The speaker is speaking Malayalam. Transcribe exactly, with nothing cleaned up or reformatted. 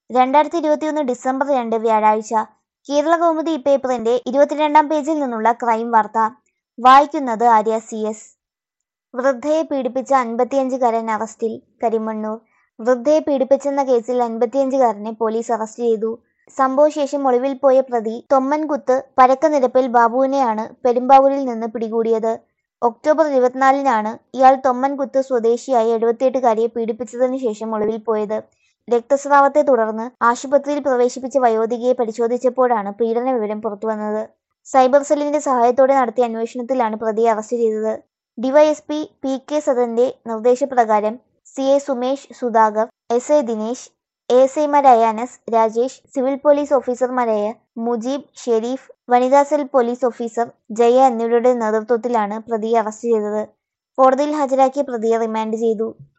രണ്ടായിരത്തി ഇരുപത്തിയൊന്ന് ഡിസംബർ രണ്ട് വ്യാഴാഴ്ച. കേരളകൗമുദി പേപ്പറിന്റെ ഇരുപത്തിരണ്ടാം പേജിൽ നിന്നുള്ള ക്രൈം വാർത്ത. വായിക്കുന്നത് ആര്യ സി എസ്. വൃദ്ധയെ പീഡിപ്പിച്ച അൻപത്തിയഞ്ചുകാരൻ അറസ്റ്റിൽ. കരിമണ്ണൂർ. വൃദ്ധയെ പീഡിപ്പിച്ചെന്ന കേസിൽ അൻപത്തിയഞ്ചുകാരനെ പോലീസ് അറസ്റ്റ് ചെയ്തു. സംഭവശേഷം ഒളിവിൽ പോയ പ്രതി തൊമ്മൻകുത്ത് പരക്കനിരപ്പിൽ ബാബുവിനെയാണ് പെരുമ്പാവൂരിൽ നിന്ന് പിടികൂടിയത്. ഒക്ടോബർ ഇരുപത്തിനാലിനാണ് ഇയാൾ തൊമ്മൻകുത്ത് സ്വദേശിയായ എഴുപത്തിയെട്ടുകാരിയെ പീഡിപ്പിച്ചതിനു ശേഷം ഒളിവിൽ പോയത്. രക്തസ്രാവത്തെ തുടർന്ന് ആശുപത്രിയിൽ പ്രവേശിപ്പിച്ച വയോധികയെ പരിശോധിച്ചപ്പോഴാണ് പീഡന വിവരം പുറത്തുവന്നത്. സൈബർ സെല്ലിന്റെ സഹായത്തോടെ നടത്തിയ അന്വേഷണത്തിലാണ് പ്രതിയെ അറസ്റ്റ് ചെയ്തത്. ഡിവൈഎസ്പി പി കെ സദന്റെ നിർദ്ദേശപ്രകാരം C I Sumesh Sudhakar, S I Dinesh, A S ഐമാരായ അനസ്, രാജേഷ്, സിവിൽ പോലീസ് ഓഫീസർമാരായ മുജീബ്, ഷെരീഫ്, വനിതാ സെൽ പോലീസ് ഓഫീസർ ജയ എന്നിവരുടെ നേതൃത്വത്തിലാണ് പ്രതിയെ അറസ്റ്റ് ചെയ്തത്. കോടതിയിൽ ഹാജരാക്കിയ പ്രതിയെ റിമാൻഡ് ചെയ്തു.